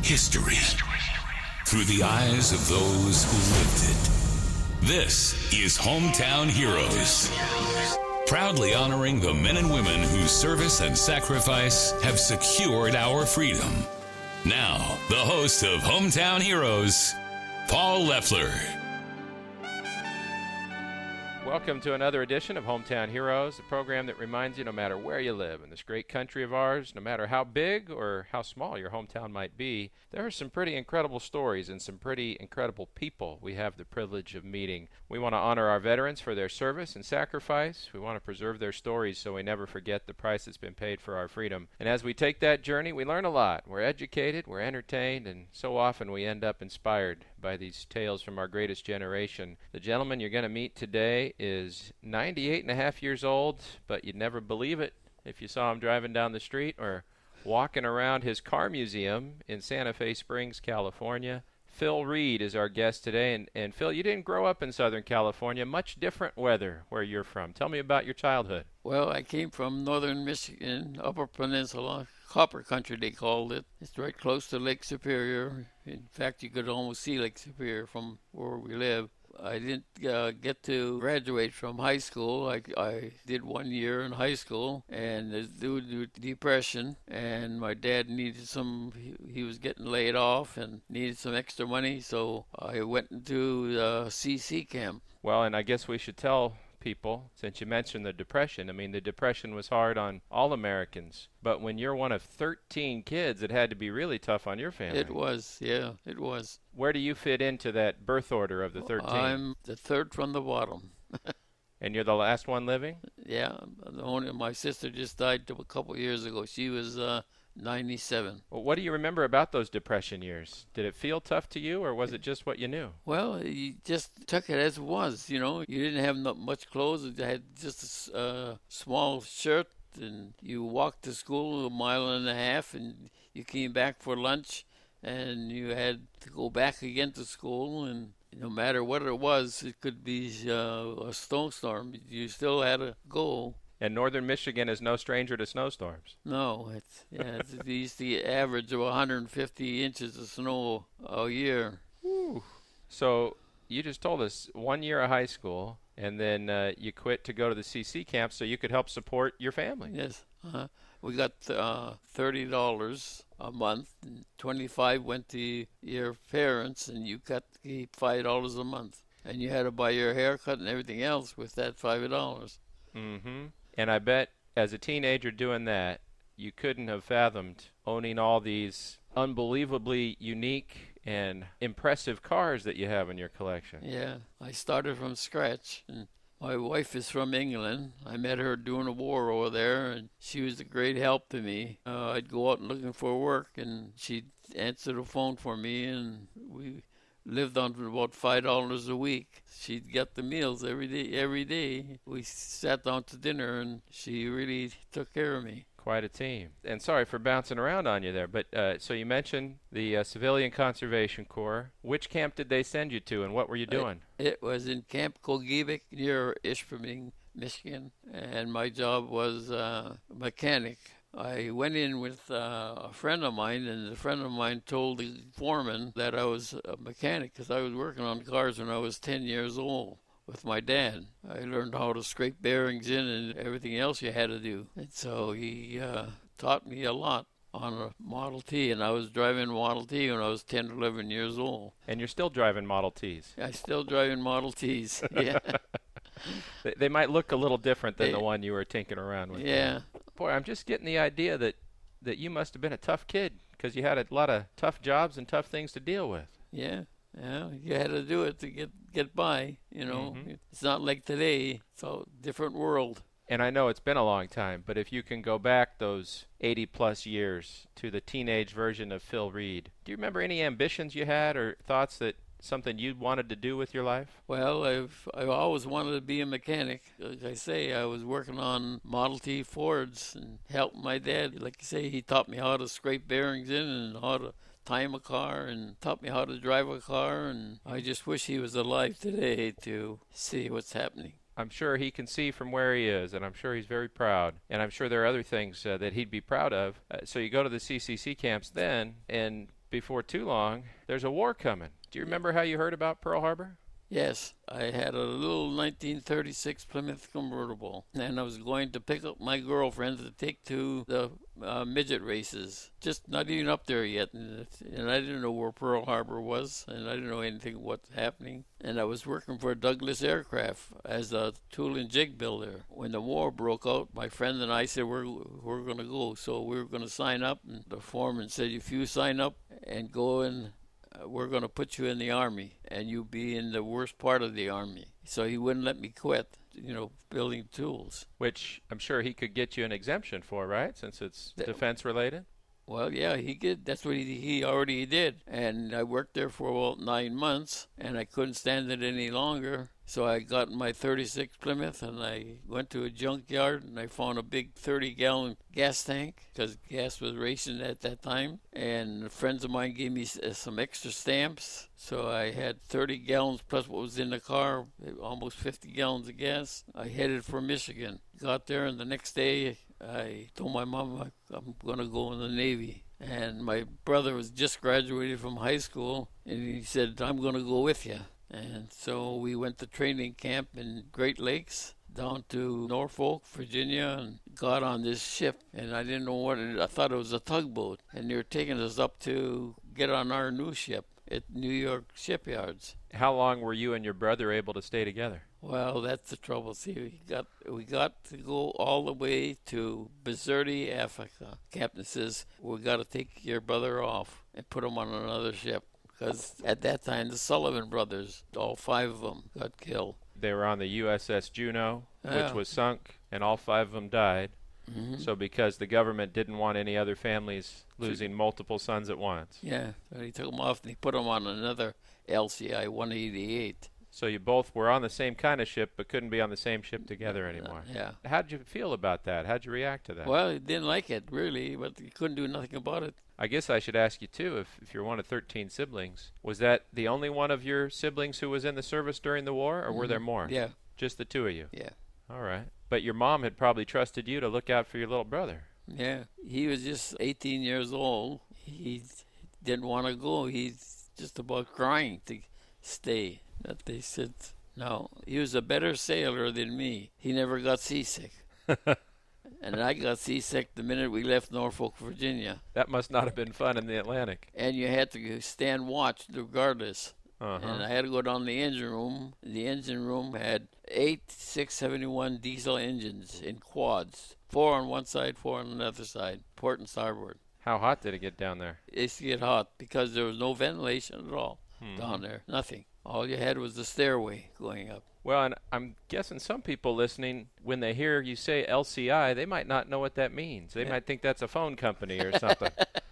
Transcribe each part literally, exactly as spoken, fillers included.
history through the eyes of those who lived it. This is Hometown Heroes, proudly honoring the men and women whose service and sacrifice have secured our freedom. Now, the host of Hometown Heroes, Paul Leffler. Welcome to another edition of Hometown Heroes, a program that reminds you no matter where you live in this great country of ours, no matter how big or how small your hometown might be, there are some pretty incredible stories and some pretty incredible people we have the privilege of meeting. We want to honor our veterans for their service and sacrifice. We want to preserve their stories so we never forget the price that's been paid for our freedom. And as we take that journey, we learn a lot. We're educated, we're entertained, and so often we end up inspired by these tales from our greatest generation. The gentleman you're going to meet today is ninety-eight and a half years old, but you'd never believe it if you saw him driving down the street or walking around his car museum in Santa Fe Springs, California. Phil Reed is our guest today. And, and Phil, you didn't grow up in Southern California. Much different weather where you're from. Tell me about your childhood. Well, I came from northern Michigan, Upper Peninsula, Copper Country they called it. It's right close to Lake Superior. In fact, you could almost see Lake Superior from where we live. I didn't uh, get to graduate from high school. I, I did one year in high school, and due to depression, and my dad needed some, he, he was getting laid off and needed some extra money, so I went into the C C camp. Well, and I guess we should tell people, since you mentioned the Depression, I mean, the Depression was hard on all Americans, but when you're one of thirteen kids, it had to be really tough on your family. It was, yeah, it was. Where do you fit into that birth order of the thirteen? I'm the third from the bottom. And you're the last one living? Yeah, the only, my sister just died a couple of years ago. She was uh, ninety-seven. Well, what do you remember about those Depression years? Did it feel tough to you, or was it just what you knew? Well, you just took it as it was, you know. You didn't have not much clothes. You had just a uh, small shirt, and you walked to school a mile and a half, and you came back for lunch, and you had to go back again to school, and no matter what it was, it could be uh, a snowstorm, you still had to go. And northern Michigan is no stranger to snowstorms. No, it's yeah, it's, it used to average of one hundred fifty inches of snow a year. Whew. So you just told us one year of high school, and then uh, you quit to go to the C C camp so you could help support your family. Yes, uh-huh. We got uh, thirty dollars a month, and twenty-five went to your parents, and you got to keep five dollars a month, and you had to buy your haircut and everything else with that five dollars. Mm-hmm. And I bet as a teenager doing that, you couldn't have fathomed owning all these unbelievably unique and impressive cars that you have in your collection. Yeah, I started from scratch. And my wife is from England. I met her during the war over there, and she was a great help to me. Uh, I'd go out looking for work, and she'd answer the phone for me, and we lived on about five dollars a week. She'd get the meals every day. Every day we sat down to dinner, and she really took care of me. Quite a team. And sorry for bouncing around on you there, but uh, so you mentioned the uh, Civilian Conservation Corps. Which camp did they send you to, and what were you doing? It, it was in Camp Kogievik near Ishpeming, Michigan, and my job was uh, mechanic. I went in with uh, a friend of mine, and a friend of mine told the foreman that I was a mechanic because I was working on cars when I was ten years old with my dad. I learned how to scrape bearings in and everything else you had to do. And so he uh, taught me a lot on a Model T, and I was driving Model T when I was ten, eleven years old. And you're still driving Model Ts? I still driving Model Ts, yeah. they, they might look a little different than they, the one you were tinkering around with. Yeah. Boy, I'm just getting the idea that, that you must have been a tough kid because you had a lot of tough jobs and tough things to deal with. Yeah, yeah, you had to do it to get, get by, you know. Mm-hmm. It's not like today. It's a different world. And I know it's been a long time, but if you can go back those eighty-plus years to the teenage version of Phil Reed, do you remember any ambitions you had or thoughts that something you wanted to do with your life? Well, I've I've always wanted to be a mechanic. Like I say, I was working on Model T Fords and helping my dad. Like I say, he taught me how to scrape bearings in and how to time a car and taught me how to drive a car. And I just wish he was alive today to see what's happening. I'm sure he can see from where he is, and I'm sure he's very proud. And I'm sure there are other things uh, that he'd be proud of. Uh, so you go to the C C C camps then, and before too long, there's a war coming. Do you remember how you heard about Pearl Harbor? Yes, I had a little nineteen thirty-six Plymouth convertible, and I was going to pick up my girlfriend to take to the uh, midget races. Just not even up there yet, and, and I didn't know where Pearl Harbor was, and I didn't know anything what's happening. And I was working for Douglas Aircraft as a tool and jig builder. When the war broke out, my friend and I said we're we're going to go, so we were going to sign up. And the foreman said, if you sign up and go in, we're going to put you in the Army, and you be in the worst part of the Army. So he wouldn't let me quit, you know, building tools. Which I'm sure he could get you an exemption for, right? Since it's The, defense related? Well, yeah, he did. That's what he, he already did. And I worked there for about nine months, and I couldn't stand it any longer. So I got my thirty-six Plymouth, and I went to a junkyard, and I found a big thirty-gallon gas tank, because gas was racing at that time. And friends of mine gave me some extra stamps. So I had thirty gallons plus what was in the car, almost fifty gallons of gas. I headed for Michigan. Got there, and the next day, I told my mom I'm going to go in the Navy. And my brother was just graduated from high school, and he said, I'm going to go with you. And so we went to training camp in Great Lakes, down to Norfolk, Virginia, and got on this ship. And I didn't know what it, I thought it was a tugboat. And they were taking us up to get on our new ship at New York shipyards. How long were you and your brother able to stay together? Well, that's the trouble. See, we got we got to go all the way to Bizerte, Africa. Captain says, we got to take your brother off and put him on another ship. Because at that time, the Sullivan brothers, all five of them, got killed. They were on the U S S Juneau, Yeah. which was sunk, and all five of them died. Mm-hmm. So because the government didn't want any other families losing multiple sons at once. Yeah, so he took them off and he put them on another L C I one eighty-eight. So you both were on the same kind of ship, but couldn't be on the same ship together anymore. Uh, yeah. How'd you feel about that? How'd you react to that? Well, he didn't like it, really, but he couldn't do nothing about it. I guess I should ask you, too, if, if you're one of thirteen siblings, was that the only one of your siblings who was in the service during the war, or were Mhm. there more? Yeah. Just the two of you? Yeah. All right. But your mom had probably trusted you to look out for your little brother. Yeah. He was just eighteen years old. He didn't want to go. He's just about crying to stay. That they said, no, he was a better sailor than me. He never got seasick. And I got seasick the minute we left Norfolk, Virginia. That must not have been fun in the Atlantic. And you had to stand watch regardless. Uh-huh. And I had to go down the engine room. The engine room had eight six seventy-one diesel engines in quads. Four on one side, four on the other side, port and starboard. How hot did it get down there? It used to get hot because there was no ventilation at all Hmm. down there. Nothing. All you had was the stairway going up. Well, and I'm guessing some people listening, when they hear you say L C I, they might not know what that means. They Yeah. might think that's a phone company or something.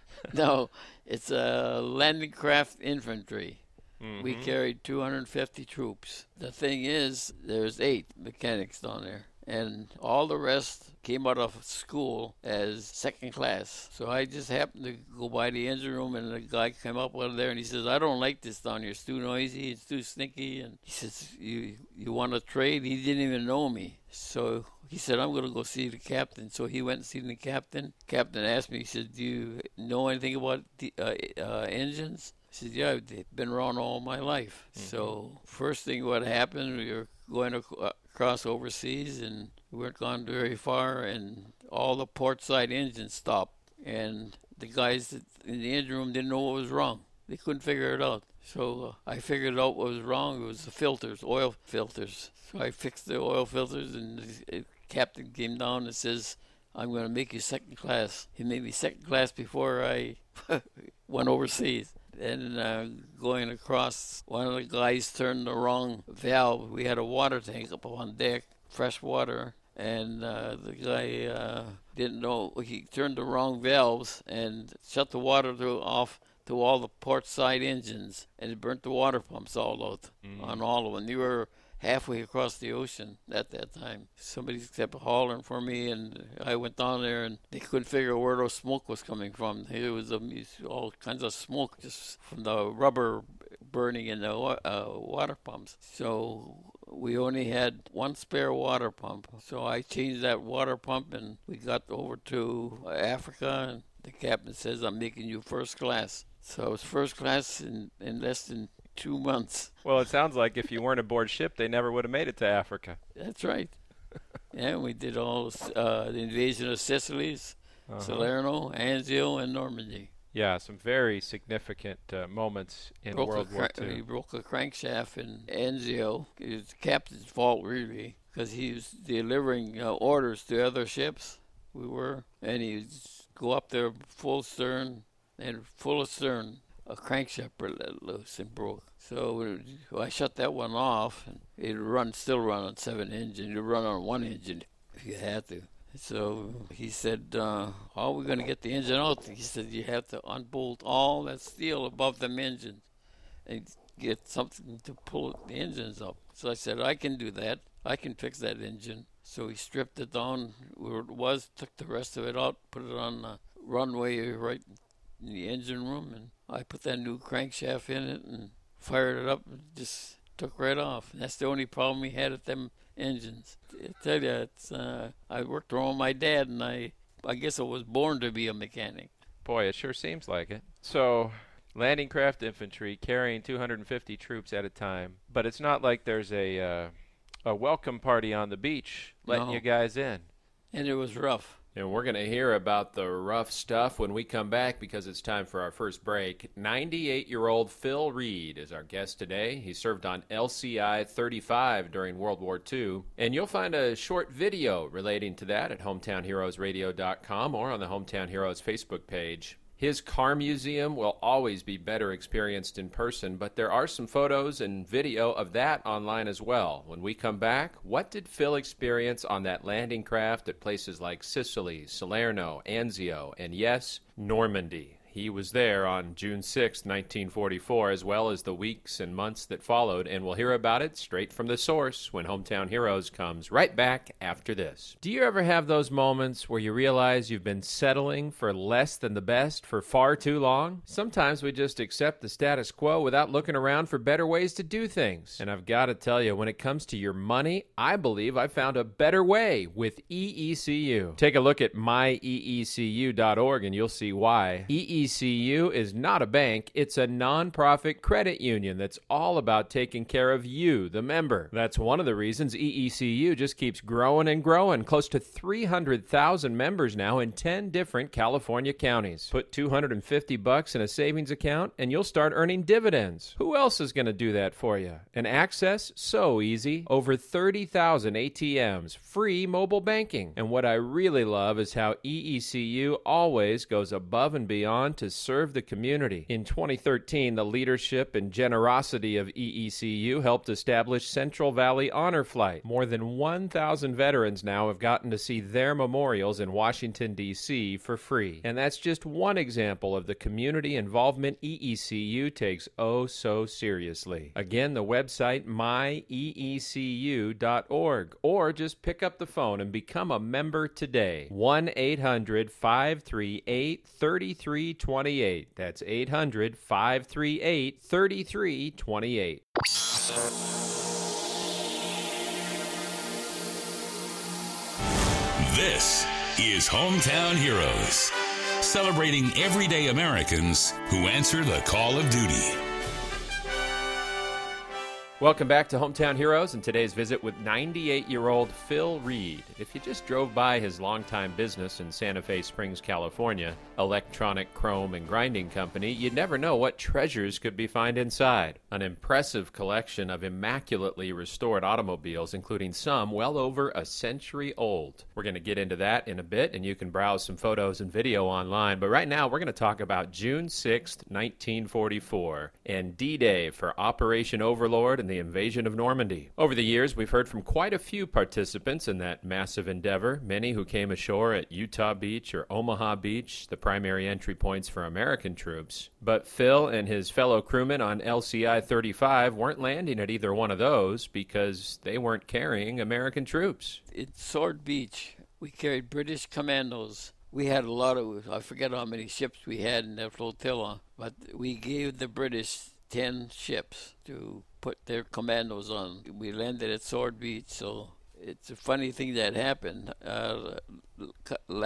No, it's a landing craft infantry. Mhm. We carried two hundred fifty troops. The thing is, there's eight mechanics down there, and all the rest came out of school as second class. So I just happened to go by the engine room, and the guy came up out of there, and he says, I don't like this down here. It's too noisy. It's too stinky. And he says, you, you want to trade? He didn't even know me. So he said, I'm going to go see the captain. So he went and seen the captain. Captain asked me, he said, do you know anything about the uh, uh, engines? I said, yeah, I've been around all my life. Mhm. So first thing what happened, we were going ac- across overseas, and we weren't gone very far, and all the port side engines stopped. And the guys that in the engine room didn't know what was wrong. They couldn't figure it out. So uh, I figured out what was wrong. It was the filters, oil filters. So I fixed the oil filters, and the captain came down and says, I'm going to make you second class. He made me second class before I went overseas. And uh, going across, one of the guys turned the wrong valve. We had a water tank up on deck, fresh water, and uh, the guy uh, didn't know. He turned the wrong valves and shut the water to, off to all the port side engines, and it burnt the water pumps all out Mm. on all of them. They were halfway across the ocean at that time. Somebody kept hollering for me, and I went down there, and they couldn't figure out where the smoke was coming from. It was um, all kinds of smoke just from the rubber burning in the uh, water pumps. So we only had one spare water pump. So I changed that water pump, and we got over to Africa, and the captain says, I'm making you first class. So I was first class in, in less than two months. Well, it sounds like if you weren't aboard ship, they never would have made it to Africa. That's right. Yeah, we did all uh, the invasion of Sicily's, uh-huh. Salerno, Anzio, and Normandy. Yeah, some very significant uh, moments in broke World War cra- Two. He broke a crankshaft in Anzio. It was the captain's fault, really, because he was delivering uh, orders to other ships. We were, and he'd go up there full stern, and full of stern, a crankshaft let loose and broke. So well, I shut that one off, and it'd run, still run on seven engine. It'd run on one engine if you had to. So he said, uh, how are we going to get the engine out? He said, you have to unbolt all that steel above them engines and get something to pull the engines up. So I said, I can do that. I can fix that engine. So he stripped it down where it was, took the rest of it out, put it on the runway right in the engine room, and I put that new crankshaft in it and fired it up and just took right off. And that's the only problem we had at them engines. I tell you, it's, uh, I worked around my dad, and I, I guess I was born to be a mechanic. Boy, it sure seems like it. So, landing craft infantry carrying two hundred fifty troops at a time, but it's not like there's a uh, a welcome party on the beach letting No. you guys in. And it was rough. And we're going to hear about the rough stuff when we come back because it's time for our first break. ninety-eight-year-old Phil Reed is our guest today. He served on L C I thirty-five during World War Two. And you'll find a short video relating to that at hometown heroes radio dot com or on the Hometown Heroes Facebook page. His car museum will always be better experienced in person, but there are some photos and video of that online as well. When we come back, what did Phil experience on that landing craft at places like Sicily, Salerno, Anzio, and yes, Normandy? He was there on June sixth, nineteen forty-four, as well as the weeks and months that followed, and we'll hear about it straight from the source when Hometown Heroes comes right back after this. Do you ever have those moments where you realize you've been settling for less than the best for far too long? Sometimes we just accept the status quo without looking around for better ways to do things. And I've got to tell you, when it comes to your money, I believe I found a better way with E E C U. Take a look at my e e c u dot org and you'll see why. E E C U is not a bank, it's a non-profit credit union that's all about taking care of you, the member. That's one of the reasons E E C U just keeps growing and growing. Close to three hundred thousand members now in ten different California counties. Put two hundred fifty bucks in a savings account and you'll start earning dividends. Who else is going to do that for you? And access? So easy. Over thirty thousand A T Ms, free mobile banking. And what I really love is how E E C U always goes above and beyond to serve the community. In twenty thirteen, the leadership and generosity of E E C U helped establish Central Valley Honor Flight. More than one thousand veterans now have gotten to see their memorials in Washington, D C for free. And that's just one example of the community involvement E E C U takes oh so seriously. Again, the website my e e c u dot org, or just pick up the phone and become a member today. one eight hundred five three eight three three two eight. That's eight hundred five three eight three three two eight. This is Hometown Heroes, celebrating everyday Americans who answer the call of duty. Welcome back to Hometown Heroes and today's visit with ninety-eight-year-old Phil Reed. If you just drove by his longtime business in Santa Fe Springs, California, Electronic Chrome and Grinding Company, you'd never know what treasures could be found inside. An impressive collection of immaculately restored automobiles, including some well over a century old. We're going to get into that in a bit, and you can browse some photos and video online. But right now, we're going to talk about June sixth, nineteen forty-four, and D-Day for Operation Overlord and the invasion of Normandy. Over the years, we've heard from quite a few participants in that massive endeavor, many who came ashore at Utah Beach or Omaha Beach, the primary entry points for American troops. But Phil and his fellow crewmen on L C I thirty-five weren't landing at either one of those because they weren't carrying American troops. At Sword Beach, we carried British commandos. We had a lot of, I forget how many ships we had in that flotilla, but we gave the British ten ships to put their commandos on. We landed at Sword Beach, so it's a funny thing that happened. Uh, last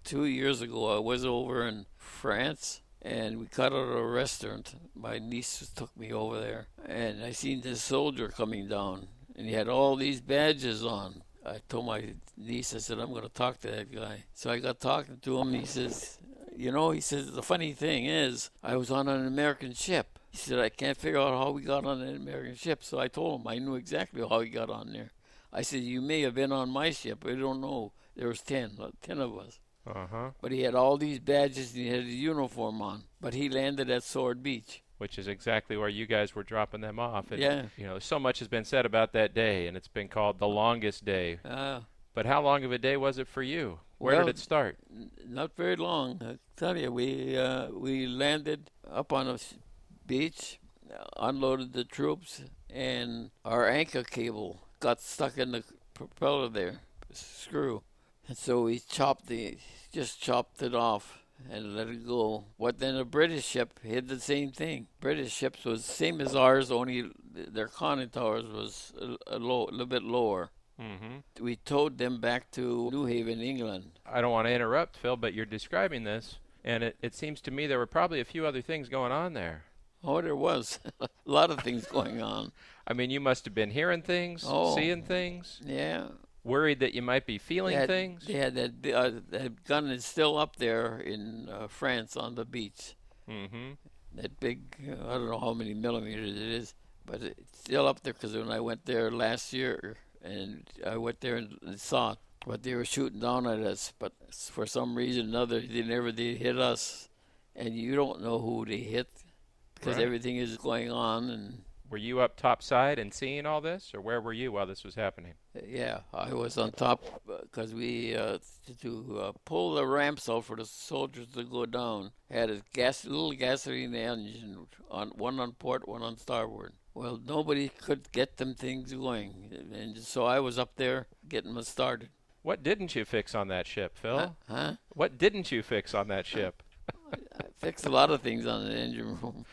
two years ago, I was over in France, and we got out of a restaurant. My niece took me over there, and I seen this soldier coming down, and he had all these badges on. I told my niece, I said, I'm going to talk to that guy. So I got talking to him, and he says, you know, he says, the funny thing is, I was on an American ship. He said, I can't figure out how we got on an American ship. So I told him I knew exactly how he got on there. I said, you may have been on my ship. I don't know. There was ten, ten of us. Uh-huh. But he had all these badges and he had his uniform on. But he landed at Sword Beach. Which is exactly where you guys were dropping them off. And, yeah. You know, so much has been said about that day, and it's been called the longest day. Uh, but how long of a day was it for you? Where well, did it start? N- not very long. I tell you, we uh, we landed up on a beach, unloaded the troops, and our anchor cable got stuck in the propeller there, screw. And so we chopped the, just chopped it off and let it go. But then a British ship did the same thing. British ships was the same as ours, only their conning towers was a, a, low, a little bit lower. Mm-hmm. We towed them back to New Haven, England. I don't want to interrupt, Phil, but you're describing this, and it, it seems to me there were probably a few other things going on there. Oh, there was a lot of things going on. I mean, you must have been hearing things, oh, seeing things. Yeah. Worried that you might be feeling they had, things. They had that, uh, that gun is still up there in uh, France on the beach. Mm-hmm. That big, uh, I don't know how many millimeters it is, but it's still up there because when I went there last year, and I went there and saw it, but they were shooting down at us. But for some reason or another, they never did hit us, and you don't know who they hit because right. everything is going on. And were you up topside and seeing all this, or where were you while this was happening? Yeah, I was on top because we uh, to uh, pull the ramps out for the soldiers to go down. Had a gas, little gasoline engine on one on port, one on starboard. Well, nobody could get them things going, and so I was up there getting them started. What didn't you fix on that ship, Phil? Huh? huh? What didn't you fix on that ship? I, I fixed a lot of things on the engine room.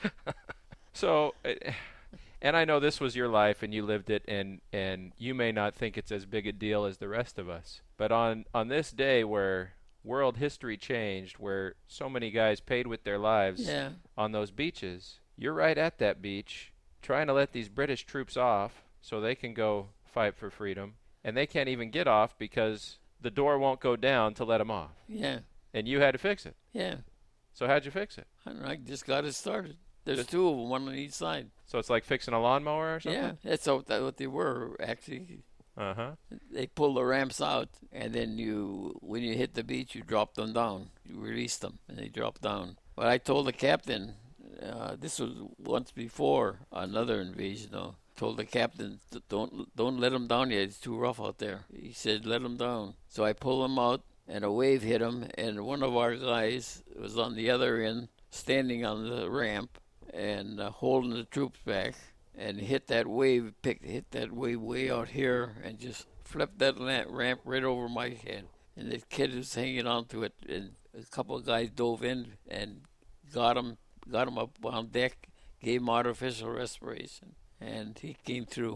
So, and I know this was your life and you lived it, and, and you may not think it's as big a deal as the rest of us. But on, on this day where world history changed, where so many guys paid with their lives yeah. on those beaches, you're right at that beach trying to let these British troops off so they can go fight for freedom. And they can't even get off because the door won't go down to let them off. Yeah. And you had to fix it. Yeah. So how'd you fix it? I, don't know, I just got it started. There's Just, two of them, one on each side. So it's like fixing a lawnmower or something? Yeah, that's what, that's what they were, actually. Uh-huh. They pull the ramps out, and then you, when you hit the beach, you drop them down. You release them, and they drop down. But I told the captain, uh, this was once before another invasion, though. Told the captain, don't don't let him down yet. It's too rough out there. He said, let him down. So I pulled him out, and a wave hit him, and one of our guys was on the other end, standing on the ramp, and uh, holding the troops back, and hit that wave, picked, hit that wave way out here, and just flipped that ramp right over my head. And the kid was hanging onto it, and a couple of guys dove in and got him, got him up on deck, gave him artificial respiration, and he came through.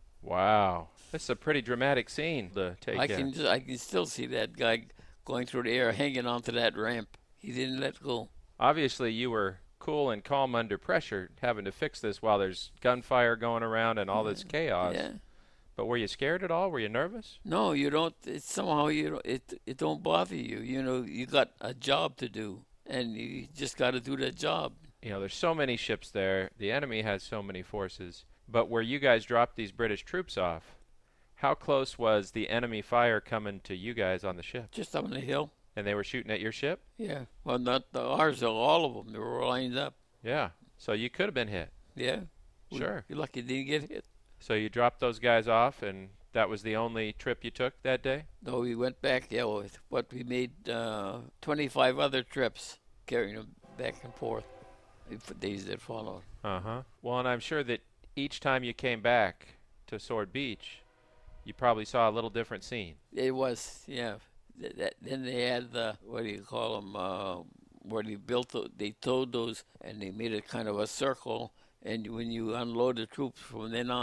Wow, that's a pretty dramatic scene to take I in. can just, I can still see that guy going through the air, hanging onto that ramp. He didn't let go. Obviously, you were cool and calm under pressure, having to fix this while there's gunfire going around and all yeah. this chaos. Yeah. But were you scared at all? Were you nervous? No, you don't. It's somehow you don't, it it don't bother you. You know, you got a job to do, and you just got to do that job. You know, there's so many ships there. The enemy has so many forces. But where you guys dropped these British troops off, how close was the enemy fire coming to you guys on the ship? Just up on the hill. And they were shooting at your ship? Yeah. Well, not the, ours, all of them. They were lined up. Yeah. So you could have been hit. Yeah. Sure. You're lucky you didn't get hit. So you dropped those guys off, and that was the only trip you took that day? No, we went back, yeah, with what we made uh, twenty-five other trips, carrying them back and forth for days that followed. Uh-huh. Well, and I'm sure that each time you came back to Sword Beach, you probably saw a little different scene. It was, yeah. Th- that, then they had the, what do you call them, uh, where they built, the, they towed those, and they made it kind of a circle, and when you unload the troops from then on,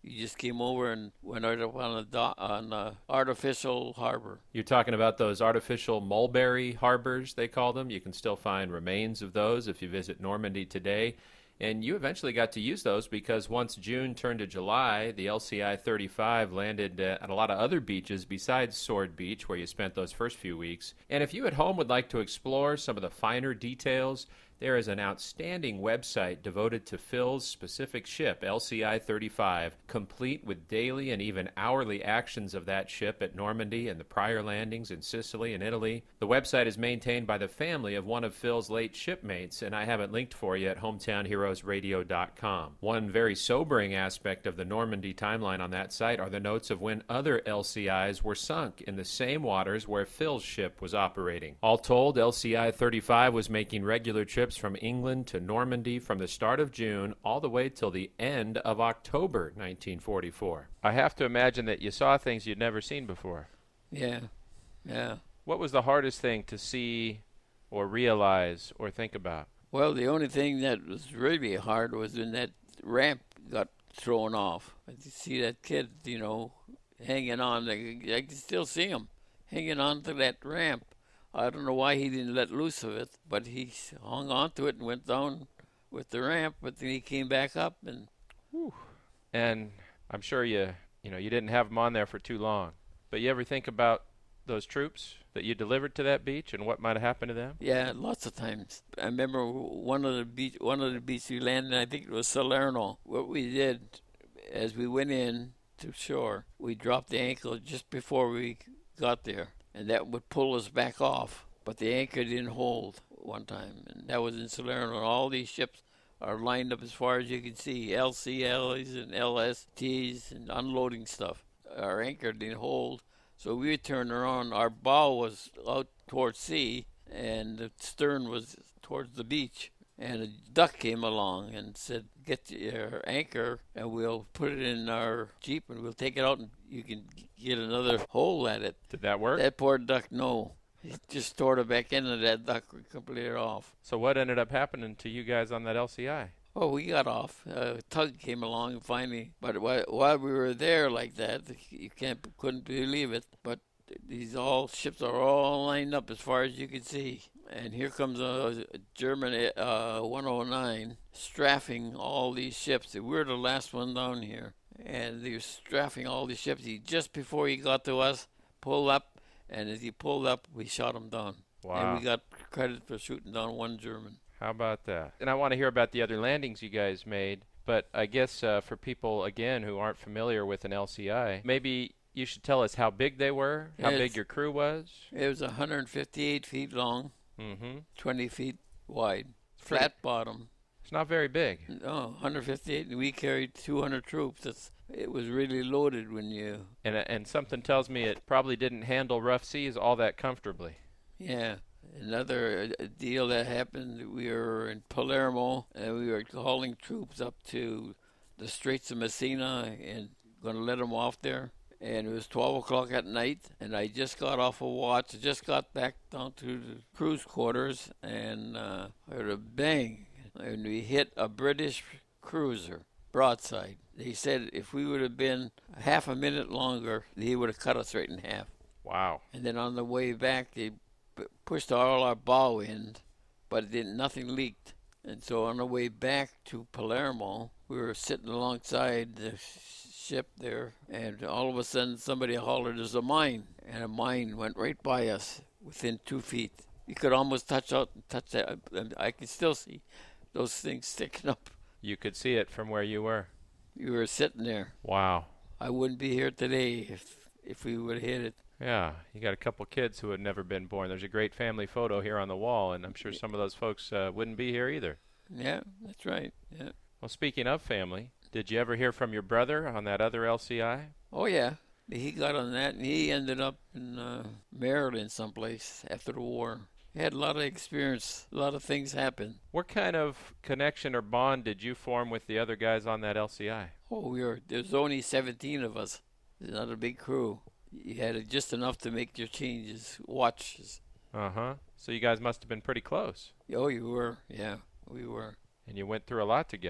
You just came over and went out up on a do- on a artificial harbor. You're talking about those artificial mulberry harbors, they call them. You can still find remains of those if you visit Normandy today. And you eventually got to use those because once June turned to July, the L C I thirty-five landed uh, at a lot of other beaches besides Sword Beach, where you spent those first few weeks. And if you at home would like to explore some of the finer details, there is an outstanding website devoted to Phil's specific ship, L C I thirty-five, complete with daily and even hourly actions of that ship at Normandy and the prior landings in Sicily and Italy. The website is maintained by the family of one of Phil's late shipmates, and I have it linked for you at hometown heroes radio dot com. One very sobering aspect of the Normandy timeline on that site are the notes of when other L C Is were sunk in the same waters where Phil's ship was operating. All told, L C I thirty-five was making regular trips from England to Normandy from the start of June all the way till the end of October nineteen forty-four. I have to imagine that you saw things you'd never seen before. Yeah, yeah. What was the hardest thing to see or realize or think about? Well, the only thing that was really hard was when that ramp got thrown off. I could see that kid, you know, hanging on. I, I can still see him hanging on to that ramp. I don't know why he didn't let loose of it, but he hung on to it and went down with the ramp, but then he came back up. and. Whew. And I'm sure you, you know, you didn't have them on there for too long. But you ever think about those troops that you delivered to that beach and what might have happened to them? Yeah, lots of times. I remember one of the beach, one of the beaches we landed, I think it was Salerno. What we did as we went in to shore, we dropped the anchor just before we got there, and that would pull us back off. But the anchor didn't hold one time, and that was in Salerno. And all these ships are lined up as far as you can see, L C Ls and L S Ts and unloading stuff. Our anchor didn't hold, so we turned around. Our bow was out towards sea, and the stern was towards the beach. And a duck came along and said, "Get your anchor, and we'll put it in our Jeep, and we'll take it out, and you can get another hole at it." Did that work? That poor duck, no. He just stored it back into that duck and completed off. So what ended up happening to you guys on that L C I? Oh, we got off. Uh, a tug came along and finally, but while, while we were there like that, you can't couldn't believe it. But these all ships are all lined up as far as you can see, and here comes a, a German uh, one oh nine strafing all these ships. We're the last one down here, and they're strafing all these ships. He just before he got to us, pulled up. And as he pulled up, we shot him down. Wow. And we got credit for shooting down one German. How about that? And I want to hear about the other landings you guys made. But I guess uh, for people, again, who aren't familiar with an L C I, maybe you should tell us how big they were, how It's, big your crew was. It was one hundred fifty-eight feet long, Mm-hmm. twenty feet wide, Pretty- flat bottom. It's not very big. No, one hundred fifty-eight, and we carried two hundred troops. That's, it was really loaded when you... And, and something tells me it probably didn't handle rough seas all that comfortably. Yeah. Another uh, deal that happened, we were in Palermo, and we were hauling troops up to the Straits of Messina and going to let them off there. And it was twelve o'clock at night, and I just got off a watch. I just got back down to the cruise quarters, and uh, I heard a bang, and we hit a British cruiser, broadside. They said if we would have been half a minute longer, he would have cut us right in half. Wow. And then on the way back, they p- pushed all our bow in, but it didn't, nothing leaked. And so on the way back to Palermo, we were sitting alongside the ship there, and all of a sudden somebody hollered, "There's a mine!" And a mine went right by us within two feet. You could almost touch out and touch that. I can still see those things sticking up. You could see it from where you were. You were sitting there. Wow. I wouldn't be here today if if we would have hit it. Yeah, you got a couple kids who had never been born. There's a great family photo here on the wall, and I'm sure some of those folks uh, wouldn't be here either. Yeah, that's right. Yeah. Well, speaking of family, did you ever hear from your brother on that other L C I? Oh, yeah. He got on that, and he ended up in uh, Maryland someplace after the war. He had a lot of experience. A lot of things happened. What kind of connection or bond did you form with the other guys on that L C I? Oh, we were. There was only seventeen of us. It's not a big crew. You had just enough to make your changes, watches. Uh-huh. So you guys must have been pretty close. Oh, you were. Yeah, we were. And you went through a lot together.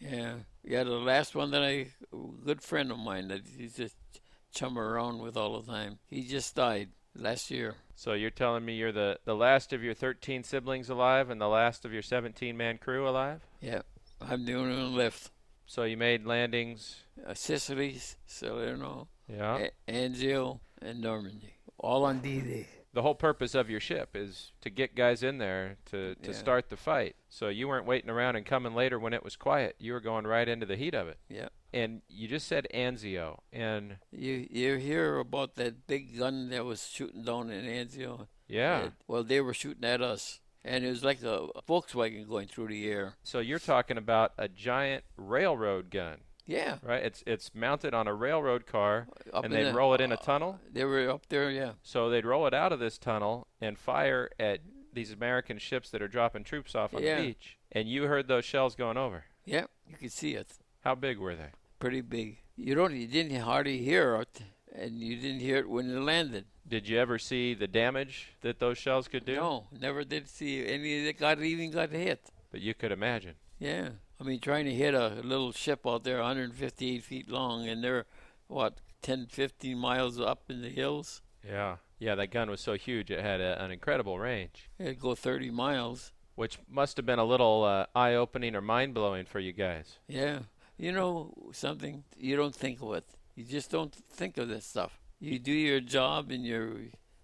Yeah, yeah. The last one that I, a good friend of mine that he just chum around with all the time. He just died last year. So you're telling me you're the, the last of your thirteen siblings alive and the last of your seventeen-man crew alive? Yeah, I'm the only one left. So you made landings? Uh, Sicily, Salerno, Yeah. A- Anzio, and Normandy. All on D-Day. The whole purpose of your ship is to get guys in there to, to Yeah. start the fight. So you weren't waiting around and coming later when it was quiet. You were going right into the heat of it. Yeah. And you just said Anzio. And You you hear about that big gun that was shooting down in Anzio? yeah. Uh, well, they were shooting at us. And it was like a Volkswagen going through the air. So you're talking about a giant railroad gun, Yeah. right? It's it's mounted on a railroad car, Up and in they'd the- roll it in a tunnel. They were up there, yeah. So they'd roll it out of this tunnel and fire at these American ships that are dropping troops off on Yeah. the beach. And you heard those shells going over. Yeah, you could see it. How big were they? Pretty big. You don't, you didn't hardly hear it, and you didn't hear it when it landed. Did you ever see the damage that those shells could do? No, never did see any that got even got hit. But you could imagine. Yeah, I mean, trying to hit a little ship out there, one hundred fifty-eight feet long, and they're what, ten, fifteen miles up in the hills. Yeah. Yeah, that gun was so huge it had a, an incredible range, It'd go thirty miles. which must have been a little uh, eye-opening or mind-blowing for you guys. Yeah, you know something, you don't think of it. You just don't think of this stuff. You do your job, and you're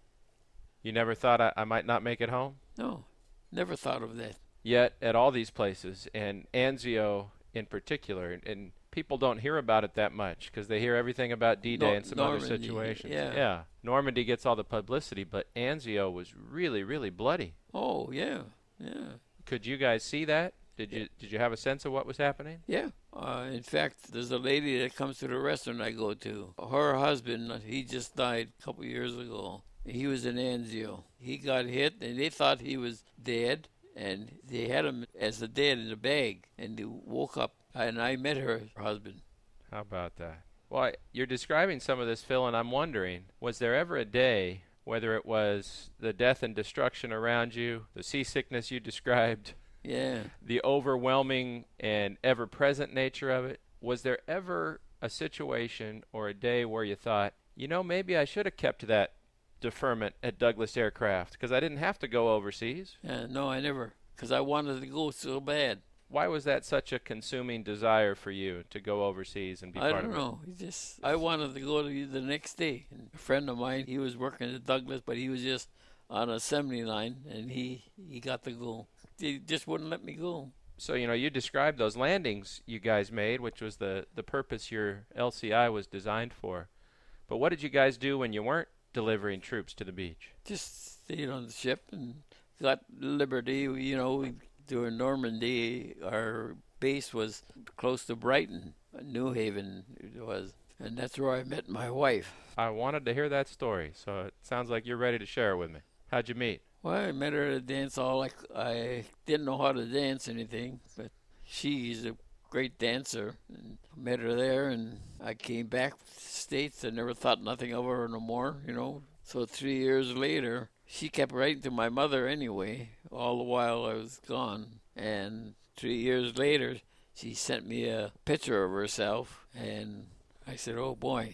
You never thought I, I might not make it home? no, never thought of that. Yet at all these places, and Anzio in particular, and, and people don't hear about it that much because they hear everything about D-Day Nor- and some Normandy, other situations. yeah. yeah. Normandy gets all the publicity, but Anzio was really, really bloody. Oh yeah, yeah. Could you guys see that? Did you did you have a sense of what was happening? Yeah. Uh, in fact, there's a lady that comes to the restaurant I go to. Her husband, he just died a couple years ago. He was in Anzio. He got hit, and they thought he was dead, and they had him as a dead in a bag, and he woke up, and I met her husband. How about that? Well, I, you're describing some of this, Phil, and I'm wondering, was there ever a day, whether it was the death and destruction around you, the seasickness you described, Yeah. the overwhelming and ever-present nature of it, was there ever a situation or a day where you thought, you know, maybe I should have kept that deferment at Douglas Aircraft because I didn't have to go overseas? Yeah, no, I never, because I wanted to go so bad. Why was that such a consuming desire for you to go overseas and be I part don't of it? know. He just, I wanted to go to the next day. And a friend of mine, he was working at Douglas, but he was just on assembly line, and he, he got to go. They just wouldn't let me go. So, you know, you described those landings you guys made, which was the, the purpose your L C I was designed for. But what did you guys do when you weren't delivering troops to the beach? Just stayed on the ship and got liberty. You know, we, during Normandy, our base was close to Brighton, New Haven it was. And that's where I met my wife. I wanted to hear that story, so it sounds like you're ready to share it with me. How'd you meet? Well, I met her at a dance hall. Like, I didn't know how to dance anything, but she's a great dancer. And met her there, and I came back to the States. I never thought nothing of her no more, you know. So three years later, she kept writing to my mother anyway, all the while I was gone. And three years later, she sent me a picture of herself, and I said, oh boy.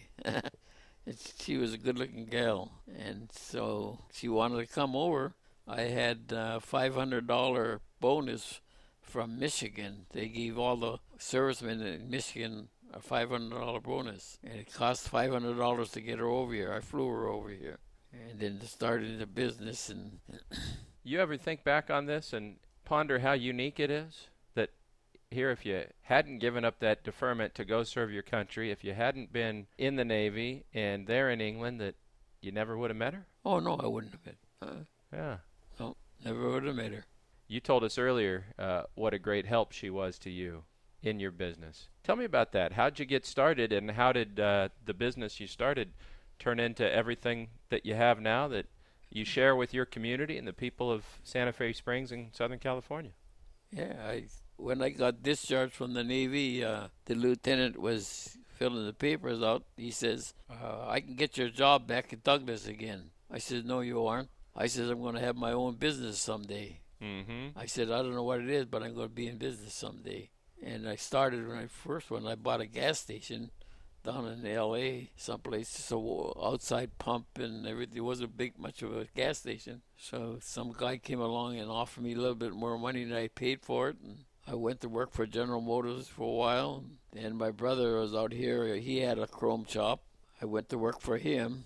It's, she was a good-looking gal, and so she wanted to come over. I had a five hundred dollars bonus from Michigan. They gave all the servicemen in Michigan a five hundred dollars bonus, and it cost five hundred dollars to get her over here. I flew her over here, and then started the business. And You ever think back on this and ponder how unique it is? That here, if you hadn't given up that deferment to go serve your country, if you hadn't been in the Navy and there in England, that you never would have met her? oh no, I wouldn't have been. Uh, Yeah. no, never would have met her. You told us earlier uh, what a great help she was to you in your business. Tell me about that. How'd you get started, and how did uh, the business you started turn into everything that you have now that you share with your community and the people of Santa Fe Springs in Southern California? Yeah, I when I got discharged from the Navy, uh, the lieutenant was filling the papers out. He says, uh, I can get your job back at Douglas again. I said, no, you aren't. I said, I'm going to have my own business someday. Mm-hmm. I said, I don't know what it is, but I'm going to be in business someday. And I started when I first when I bought a gas station down in L A, someplace, so outside pump and everything. It wasn't big much of a gas station. So some guy came along and offered me a little bit more money than I paid for it. And I went to work for General Motors for a while. And my brother was out here. He had a chrome shop. I went to work for him.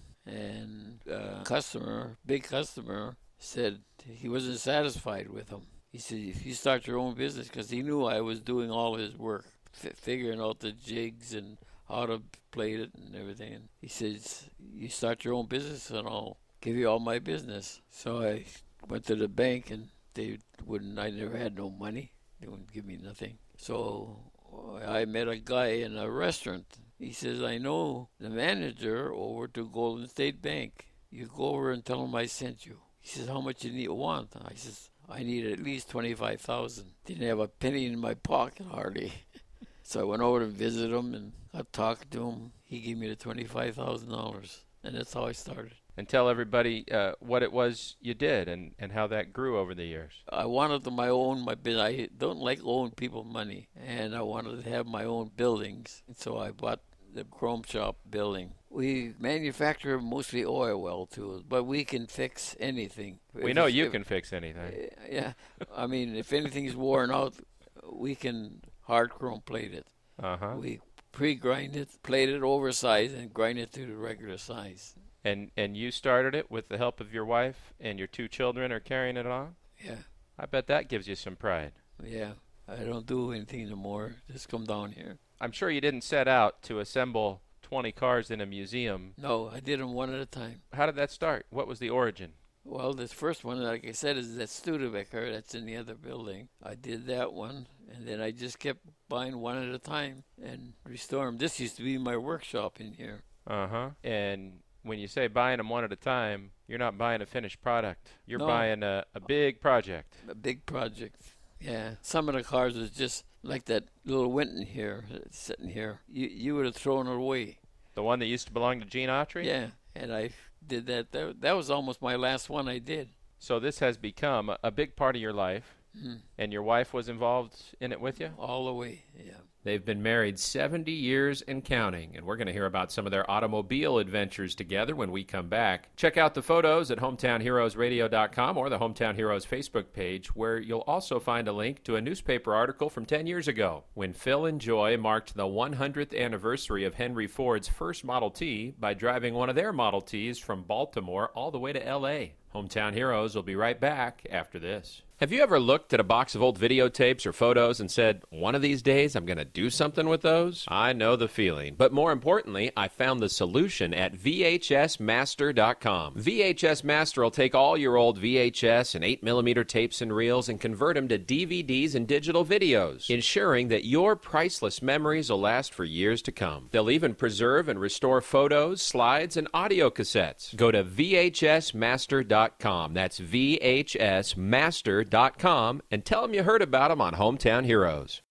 And a customer, big customer, said he wasn't satisfied with him. He said, if you start your own business, because he knew I was doing all his work, f- figuring out the jigs and how to play it and everything. And he says, you start your own business and I'll give you all my business. So I went to the bank and they wouldn't, I never had no money. They wouldn't give me nothing. So I met a guy in a restaurant. He says, I know the manager over to Golden State Bank. You go over and tell him I sent you. He says, how much you need want? I says, I need at least twenty-five thousand dollars. Didn't have a penny in my pocket hardly. So I went over to visit him and I talked to him. He gave me the twenty-five thousand dollars, and that's how I started. And tell everybody uh, what it was you did and, and how that grew over the years. I wanted to my own my business. I don't like owing people money, and I wanted to have my own buildings. And so I bought the Chrome Shop building. We manufacture mostly oil well tools, but we can fix anything. We If know it's- you if- can fix anything. Yeah, I mean, if anything's worn out, we can hard chrome plate it. Uh-huh. We pre-grind it, plate it oversized, and grind it to the regular size. And and you started it with the help of your wife, and your two children are carrying it on? Yeah, I bet that gives you some pride. yeah. I don't do anything anymore. Just come down here. I'm sure you didn't set out to assemble twenty cars in a museum. No, I did them one at a time. How did that start? What was the origin? Well, this first one, like I said, is that Studebaker that's in the other building. I did that one, and then I just kept buying one at a time and restore them. This used to be my workshop in here. Uh-huh. And when you say buying them one at a time, you're not buying a finished product. You're No. buying a, a big project. A big project. Yeah. Some of the cars was just like that little Winton here, that's sitting here. You you would have thrown it away. The one that used to belong to Gene Autry? Yeah. And I did that. That, that was almost my last one I did. So this has become a, a big part of your life, Mhm. and your wife was involved in it with you? All the way. Yeah. They've been married seventy years and counting, and we're going to hear about some of their automobile adventures together when we come back. Check out the photos at hometown heroes radio dot com or the Hometown Heroes Facebook page, where you'll also find a link to a newspaper article from ten years ago, when Phil and Joy marked the one hundredth anniversary of Henry Ford's first Model T by driving one of their Model Ts from Baltimore all the way to L A. Hometown Heroes will be right back after this. Have you ever looked at a box of old videotapes or photos and said, one of these days I'm going to do something with those? I know the feeling. But more importantly, I found the solution at V H S master dot com. V H S Master will take all your old V H S and eight millimeter tapes and reels and convert them to D V Ds and digital videos, ensuring that your priceless memories will last for years to come. They'll even preserve and restore photos, slides, and audio cassettes. Go to V H S master dot com. That's V H S master dot com and tell them you heard about them on Hometown Heroes.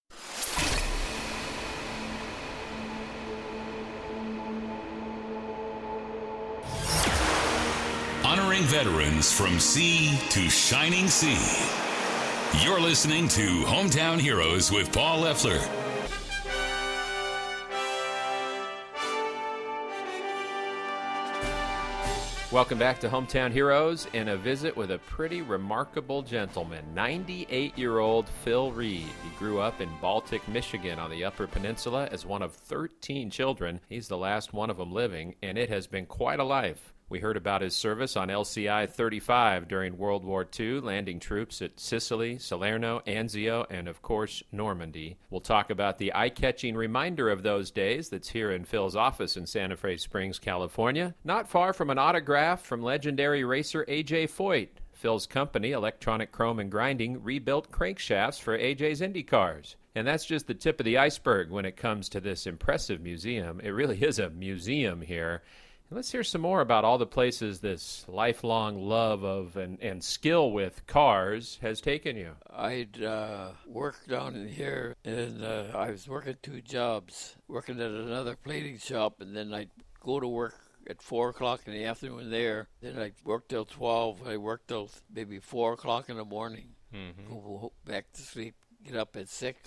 Honoring veterans from sea to shining sea. You're listening to Hometown Heroes with Paul Leffler. Welcome back to Hometown Heroes and a visit with a pretty remarkable gentleman, ninety-eight-year-old Phil Reed. He grew up in Baltic, Michigan on the Upper Peninsula as one of thirteen children. He's the last one of them living, and it has been quite a life. We heard about his service on L C I thirty-five during World War Two, landing troops at Sicily, Salerno, Anzio, and of course, Normandy. We'll talk about the eye-catching reminder of those days that's here in Phil's office in Santa Fe Springs, California, not far from an autograph from legendary racer A J Foyt. Phil's company, Electronic Chrome and Grinding, rebuilt crankshafts for A J's Indy cars. And that's just the tip of the iceberg when it comes to this impressive museum. It really is a museum here. Let's hear some more about all the places this lifelong love of and, and skill with cars has taken you. I'd uh, work down in here, and uh, I was working two jobs, working at another plating shop, and then I'd go to work at four o'clock in the afternoon there. Then I'd work till twelve. I worked till maybe four o'clock in the morning. Mm-hmm. Go back to sleep, get up at six,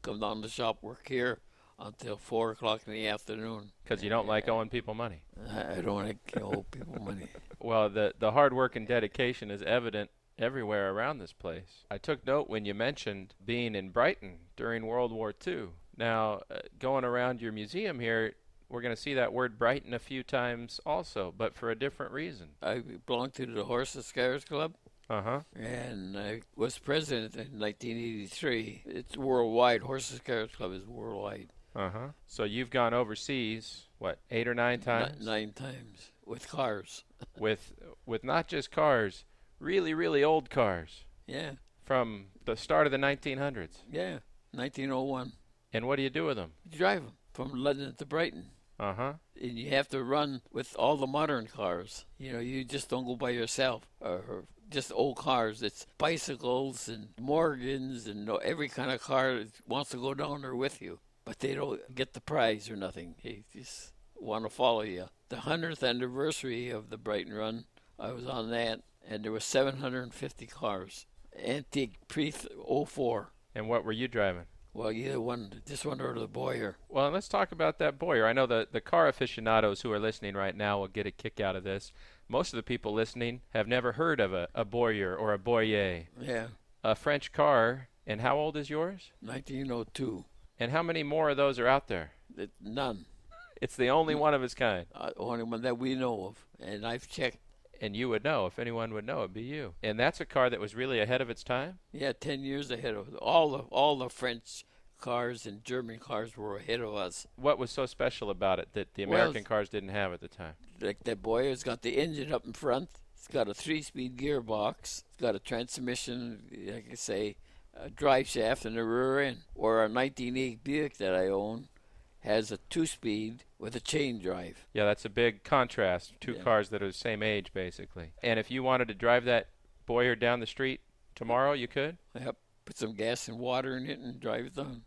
come down to the shop, work here until four o'clock in the afternoon. Because you don't like owing people money. I I don't like to owe people money. Well, the, the hard work and dedication is evident everywhere around this place. I took note when you mentioned being in Brighton during World War Two. Now, uh, going around your museum here, we're going to see that word Brighton a few times also, but for a different reason. I belong to the Horses Cars Club, Uh-huh. and I was president in nineteen eighty-three. It's worldwide. Horses Cars Club is worldwide. Uh-huh. So you've gone overseas, what, eight or nine times? N- nine times with cars. with with not just cars, really, really old cars Yeah, from the start of the nineteen hundreds. yeah. nineteen oh one. And what do you do with them? You drive them from London to Brighton. Uh-huh. And you have to run with all the modern cars. You know, you just don't go by yourself or, or just old cars. It's bicycles and Morgans and no, every kind of car that wants to go down there with you. But they don't get the prize or nothing. They just want to follow you. The hundredth anniversary of the Brighton Run, I was on that, and there were seven hundred fifty cars. Antique pre oh four. And what were you driving? Well, either one, this one or the Boyer. Well, let's talk about that Boyer. I know the, the car aficionados who are listening right now will get a kick out of this. Most of the people listening have never heard of a, a Boyer or a Boyer. Yeah, A French car. And how old is yours? nineteen oh two. And how many more of those are out there? It, none. It's the only one of its kind. Uh, only one that we know of, and I've checked. And you would know. If anyone would know, it'd be you. And that's a car that was really ahead of its time? Yeah, ten years ahead of all the all the French cars and German cars were ahead of us. What was so special about it that the Well, American cars didn't have at the time? Like that Boyer's got the engine up in front. It's got a three-speed gearbox. It's got a transmission, like I say, a drive shaft in the rear end. Or a nineteen eight Buick that I own has a two-speed with a chain drive. Yeah, that's a big contrast. Two Yeah. cars that are the same age, basically. And if you wanted to drive that Boyer down the street tomorrow, you could? Yep. Put some gas and water in it and drive it down.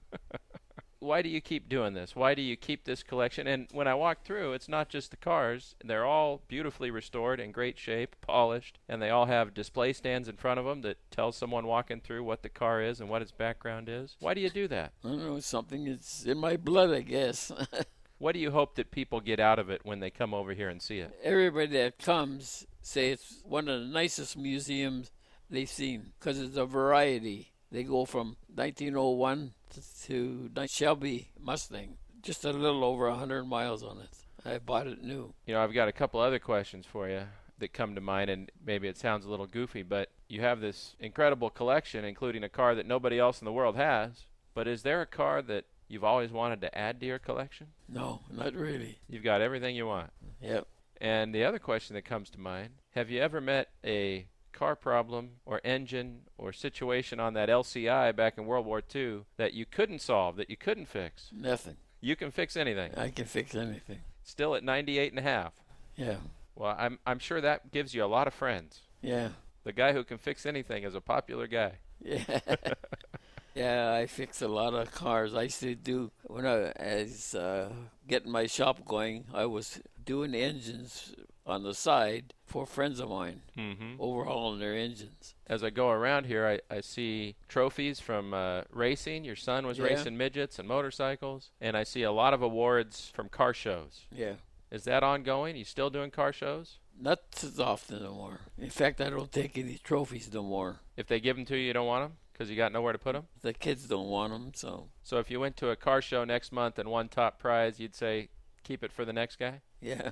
Why do you keep doing this? Why do you keep this collection? And when I walk through, it's not just the cars. They're all beautifully restored, in great shape, polished, and they all have display stands in front of them that tell someone walking through what the car is and what its background is. Why do you do that? I don't know, something that's in my blood, I guess. What do you hope that people get out of it when they come over here and see it? Everybody that comes say it's one of the nicest museums they've seen because it's a variety. They go from nineteen oh one to, to Shelby Mustang, just a little over one hundred miles on it. I bought it new. You know, I've got a couple other questions for you that come to mind, and maybe it sounds a little goofy, but you have this incredible collection, including a car that nobody else in the world has. But is there a car that you've always wanted to add to your collection? No, not really. You've got everything you want. Yep. And the other question that comes to mind, have you ever met a car problem or engine or situation on that L C I back in World War Two that you couldn't solve, that you couldn't fix? Nothing. You can fix anything. I can fix anything. Still at ninety-eight and a half. Yeah. Well, I'm I'm sure that gives you a lot of friends. Yeah. The guy who can fix anything is a popular guy. Yeah. Yeah, I fix a lot of cars. I used to do, when I was uh, getting my shop going, I was doing engines on the side for friends of mine, Mm-hmm. overhauling their engines. As I go around here, I, I see trophies from uh, racing. Your son was Yeah. racing midgets and motorcycles. And I see a lot of awards from car shows. Yeah. Is that ongoing? You still doing car shows? Not as often no more. In fact, I don't take any trophies no more. If they give them to you, you don't want them because you got nowhere to put them? The kids don't want them, so So if you went to a car show next month and won top prize, you'd say, keep it for the next guy? yeah.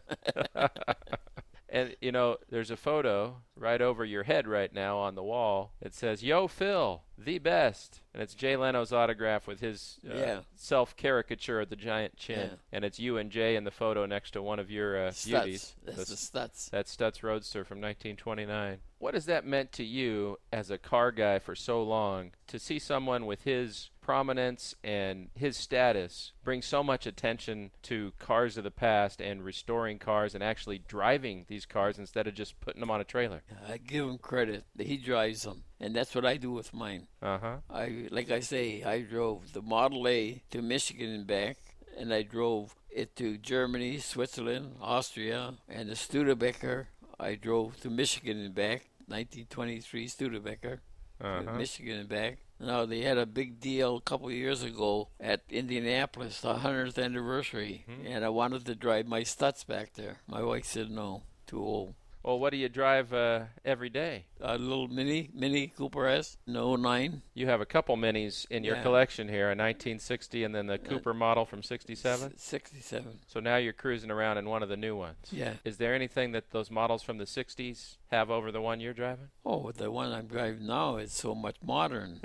And, you know, there's a photo right over your head right now on the wall. It says, Yo, Phil, the best. And it's Jay Leno's autograph with his uh, Yeah. self-caricature of the giant chin. Yeah. And it's you and Jay in the photo next to one of your uh, beauties. Stutz. That's The the Stutz. That Stutz Roadster from nineteen twenty-nine. What has that meant to you as a car guy for so long to see someone with his prominence and his status bring so much attention to cars of the past and restoring cars and actually driving these cars instead of just putting them on a trailer? I give him credit. He drives them, and that's what I do with mine. Uh-huh. I, like I say, I drove the Model A to Michigan and back, and I drove it to Germany, Switzerland, Austria, and the Studebaker. I drove to Michigan and back, nineteen twenty-three Studebaker, to Uh-huh. Michigan and back. Now, they had a big deal a couple of years ago at Indianapolis, the hundredth anniversary, mm-hmm. and I wanted to drive my Stutz back there. My wife said no, too old. Well, what do you drive uh, every day? A little Mini, Mini Cooper S, an oh nine. You have a couple Minis in your yeah. collection here, a nineteen sixty and then the Cooper uh, model from sixty-seven? S- sixty-seven. So now you're cruising around in one of the new ones. Yeah. Is there anything that those models from the sixties have over the one you're driving? Oh, the one I'm driving now is so much modern.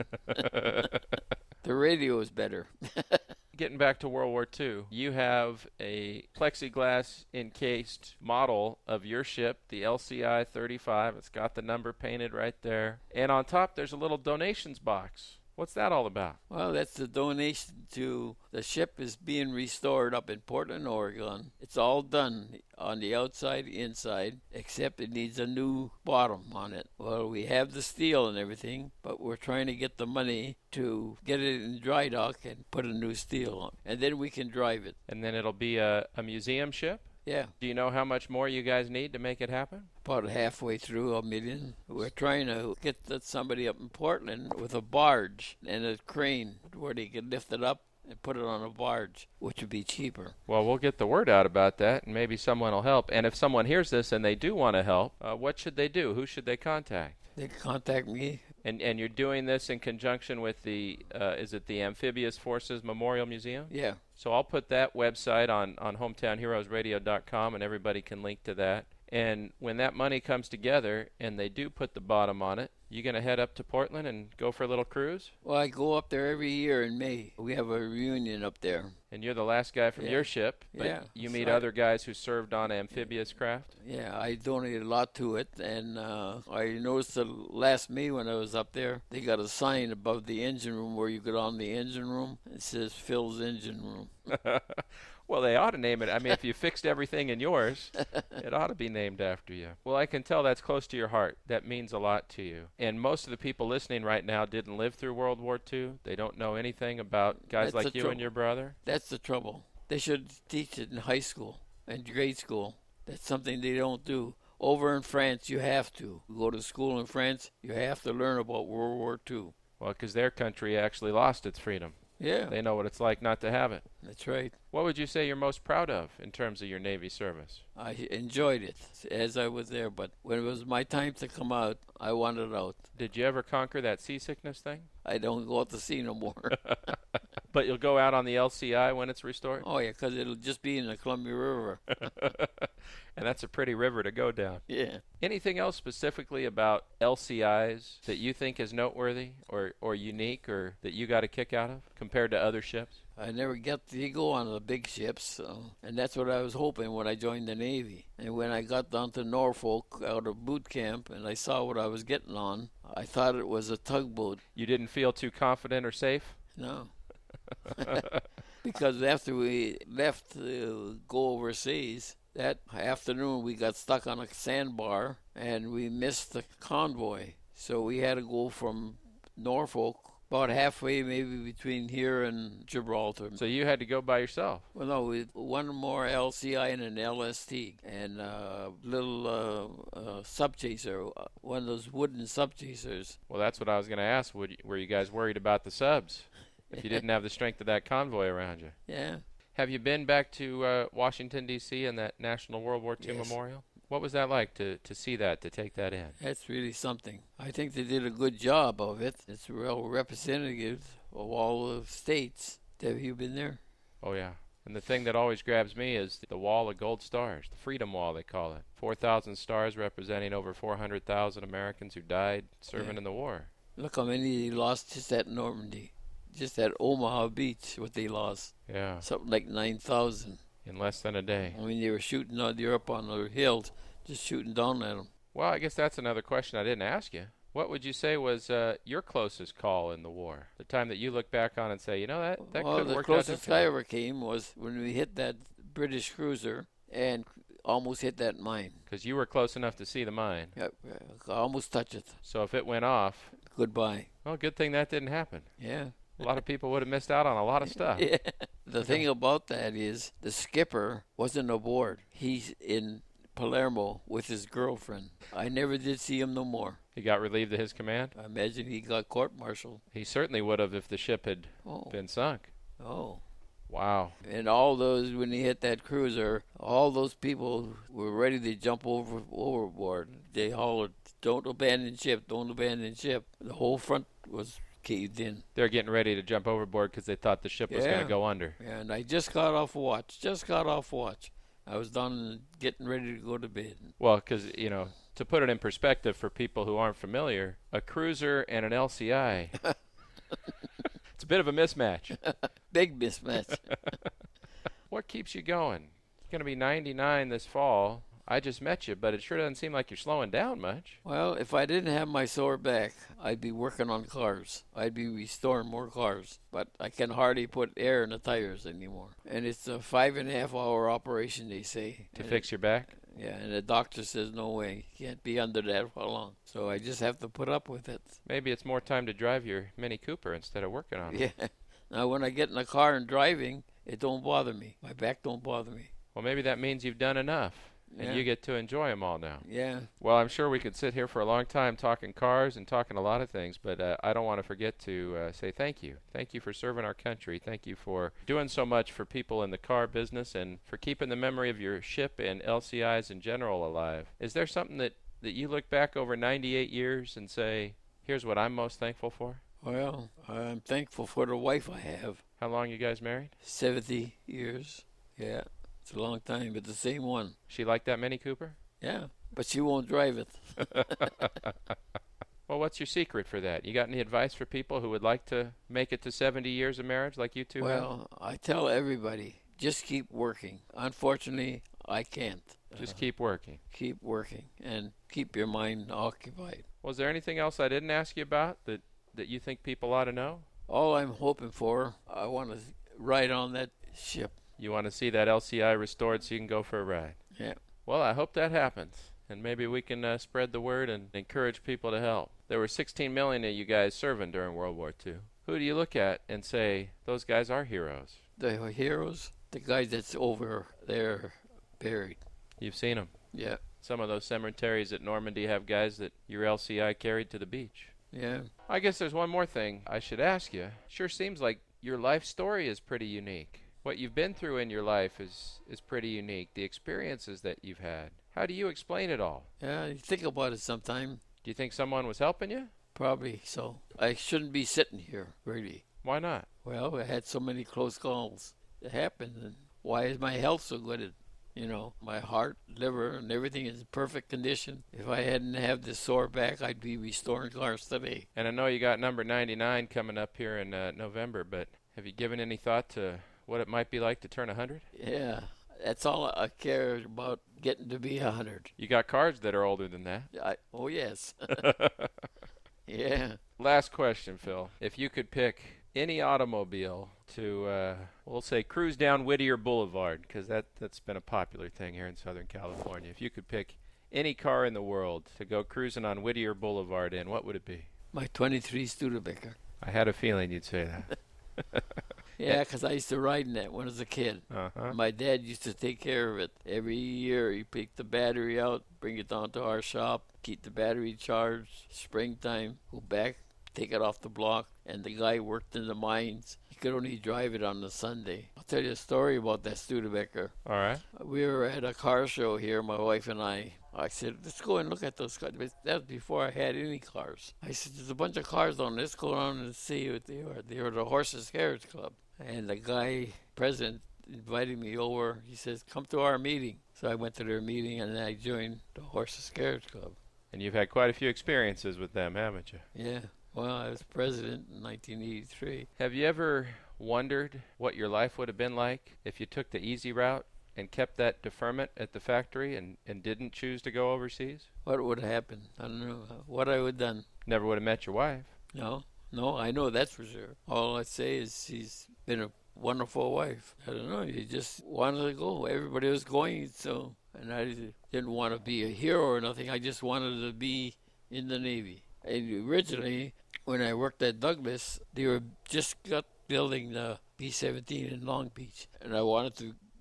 The radio is better. Getting back to World War Two, you have a plexiglass encased model of your ship, the L C I thirty-five. It's got the number painted right there. And on top, there's a little donations box. What's that all about? Well, that's the donation to the ship is being restored up in Portland, Oregon. It's all done on the outside, inside, except it needs a new bottom on it. Well, we have the steel and everything, but we're trying to get the money to get it in dry dock and put a new steel on. And then we can drive it. And then it'll be a, a museum ship? Yeah. Do you know how much more you guys need to make it happen? About halfway through a million. We're trying to get that somebody up in Portland with a barge and a crane where they can lift it up and put it on a barge, which would be cheaper. Well, we'll get the word out about that, and maybe someone will help. And if someone hears this and they do want to help, uh, what should they do? Who should they contact? They can contact me. And and you're doing this in conjunction with the, uh, is it the Amphibious Forces Memorial Museum? Yeah. So I'll put that website on, on hometown heroes radio dot com, and everybody can link to that. And when that money comes together and they do put the bottom on it, you going to head up to Portland and go for a little cruise? Well, I go up there every year in May. We have a reunion up there. And you're the last guy from yeah. your ship, but yeah. you meet Sorry. other guys who served on amphibious craft? Yeah, I donated a lot to it, and uh, I noticed that last May when I was up there, they got a sign above the engine room where you get on the engine room. It says Phil's Engine Room. Well, they ought to name it. I mean, if you fixed everything in yours, it ought to be named after you. Well, I can tell that's close to your heart. That means a lot to you. And most of the people listening right now didn't live through World War Two. They don't know anything about guys That's like you trouble. and your brother. That's the trouble. They should teach it in high school and grade school. That's something they don't do. Over in France, you have to. You go to school in France, you have to learn about World War Two. Well, because their country actually lost its freedom. Yeah. They know what it's like not to have it. That's right. What would you say you're most proud of in terms of your Navy service? I enjoyed it as I was there, but when it was my time to come out, I wanted out. Did you ever conquer that seasickness thing? I don't go out to sea no more. But you'll go out on the L C I when it's restored? Oh, yeah, because it'll just be in the Columbia River. And that's a pretty river to go down. Yeah. Anything else specifically about L C Is that you think is noteworthy or, or unique or that you got a kick out of compared to other ships? I never got to go on the big ships, so, and that's what I was hoping when I joined the Navy. And when I got down to Norfolk out of boot camp and I saw what I was getting on, I thought it was a tugboat. You didn't feel too confident or safe? No. Because after we left to go overseas, that afternoon we got stuck on a sandbar and we missed the convoy. So we had to go from Norfolk about halfway maybe between here and Gibraltar. So you had to go by yourself? Well, no, we, one more L C I and an L S T and a little uh, uh, subchaser, one of those wooden subchasers. Well, that's what I was going to ask. Would you, were you guys worried about the subs if you didn't have the strength of that convoy around you? Yeah. Have you been back to uh, Washington, D C and that National World War Two Yes. Memorial? What was that like to, to see that, to take that in? That's really something. I think they did a good job of it. It's well representative of all the states. Have you been there? Oh, yeah. And the thing that always grabs me is the wall of gold stars, the Freedom Wall, they call it. four thousand stars representing over four hundred thousand Americans who died serving Yeah. in the war. Look how many they lost just at Normandy. Just at Omaha Beach, what they lost. Yeah, Something like nine thousand. in less than a day. I mean, they were shooting on, they were up on the hills, just shooting down at them. Well, I guess that's another question I didn't ask you. What would you say was uh, your closest call in the war? The time that you look back on and say, you know, that, that well, could the work out closest I differently. ever came was when we hit that British cruiser and almost hit that mine. Because you were close enough to see the mine. Yeah, I almost touched it. So if it went off, Goodbye. well, good thing that didn't happen. Yeah. A lot of people would have missed out on a lot of stuff. Yeah. The thing about that is the skipper wasn't aboard. He's in Palermo with his girlfriend. I never did see him no more. He got relieved of his command? I imagine he got court-martialed. He certainly would have if the ship had oh. been sunk. Oh. Wow. And all those, when he hit that cruiser, all those people were ready to jump over overboard. They hollered, "Don't abandon ship, don't abandon ship." The whole front was caved in. They're getting ready to jump overboard because they thought the ship was yeah. going to go under. Yeah, and I just got off watch, just got off watch. I was done getting ready to go to bed. Well, because, you know, to put it in perspective for people who aren't familiar, a cruiser and an L C I, it's a bit of a mismatch. Big mismatch. What keeps you going? You're going to be ninety-nine this fall. I just met you, but it sure doesn't seem like you're slowing down much. Well, if I didn't have my sore back, I'd be working on cars. I'd be restoring more cars. But I can hardly put air in the tires anymore. And it's a five and a half hour operation, they say. To and fix it, your back? Yeah, and the doctor says no way. You can't be under that for long. So I just have to put up with it. Maybe it's more time to drive your Mini Cooper instead of working on it. Yeah. Now, when I get in the car and driving, it don't bother me. My back don't bother me. Well, maybe that means you've done enough. And yeah. you get to enjoy them all now. Yeah. Well, I'm sure we could sit here for a long time talking cars and talking a lot of things, but uh, I don't want to forget to uh, say thank you. Thank you for serving our country. Thank you for doing so much for people in the car business and for keeping the memory of your ship and L C Is in general alive. Is there something that, that you look back over ninety-eight years and say, here's what I'm most thankful for? Well, I'm thankful for the wife I have. How long you guys married? seventy years. Yeah. It's a long time, but the same one. She like that Mini Cooper? Yeah, but she won't drive it. Well, what's your secret for that? You got any advice for people who would like to make it to seventy years of marriage like you two have? Well, I tell everybody, just keep working. Unfortunately, I can't. Just uh, keep working. Keep working and keep your mind occupied. Was there anything else I didn't ask you about that, that you think people ought to know? All I'm hoping for, I want to ride on that ship. You want to see that L C I restored so you can go for a ride? Yeah. Well, I hope that happens. And maybe we can uh, spread the word and encourage people to help. There were sixteen million of you guys serving during World War Two. Who do you look at and say, those guys are heroes? The heroes? The guys that's over there buried. You've seen them? Yeah. Some of those cemeteries at Normandy have guys that your L C I carried to the beach. Yeah. I guess there's one more thing I should ask you. Sure seems like your life story is pretty unique. What you've been through in your life is, is pretty unique. The experiences that you've had. How do you explain it all? Yeah, you think about it sometime. Do you think someone was helping you? Probably so. I shouldn't be sitting here, really. Why not? Well, I had so many close calls. It happened. And why is my health so good? You know, my heart, liver, and everything is in perfect condition. If I hadn't have this sore back, I'd be restoring cars today. And I know you got number ninety-nine coming up here in uh, November, but have you given any thought to what it might be like to turn one hundred? Yeah, that's all I care about, getting to be one hundred. You got cars that are older than that. I, oh, yes. Yeah. Last question, Phil. If you could pick any automobile to, uh, we'll say, cruise down Whittier Boulevard, because that, that's been a popular thing here in Southern California. If you could pick any car in the world to go cruising on Whittier Boulevard in, what would it be? My twenty-three Studebaker. I had a feeling you'd say that. Yeah, because I used to ride in that when I was a kid. Uh-huh. My dad used to take care of it. Every year he'd pick the battery out, bring it down to our shop, keep the battery charged. Springtime, go back, take it off the block. And the guy worked in the mines. He could only drive it on the Sunday. I'll tell you a story about that Studebaker. All right. We were at a car show here, my wife and I. I said, let's go and look at those cars. But that was before I had any cars. I said, there's a bunch of cars on. Let's go around and see what they are. They were the Horses Carriage Club. And the guy, president, invited me over. He says, come to our meeting. So I went to their meeting, and then I joined the Horses Carriage Club. And you've had quite a few experiences with them, haven't you? Yeah. Well, I was president in nineteen eighty-three. Have you ever wondered what your life would have been like if you took the easy route and kept that deferment at the factory and, and didn't choose to go overseas? What would have happened? I don't know. What I would have done. Never would have met your wife. No. No, I know that's for sure. All I say is she's been a wonderful wife. I don't know. You just wanted to go. Everybody was going, so. And I didn't want to be a hero or nothing. I just wanted to be in the Navy. And originally, when I worked at Douglas, they were just got building the B seventeen in Long Beach. And I wanted to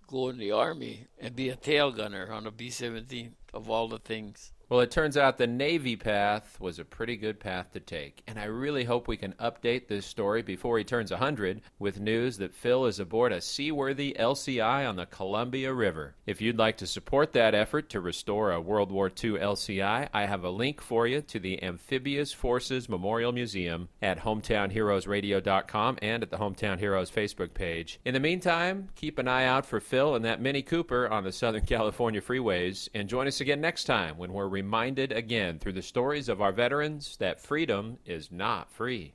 go in the Army and be a tail gunner on a B seventeen, of all the things. Well, it turns out the Navy path was a pretty good path to take, and I really hope we can update this story before he turns one hundred with news that Phil is aboard a seaworthy L C I on the Columbia River. If you'd like to support that effort to restore a World War Two L C I, I have a link for you to the Amphibious Forces Memorial Museum at hometown heroes radio dot com and at the Hometown Heroes Facebook page. In the meantime, keep an eye out for Phil and that Mini Cooper on the Southern California freeways, and join us again next time when we're reminded again through the stories of our veterans that freedom is not free.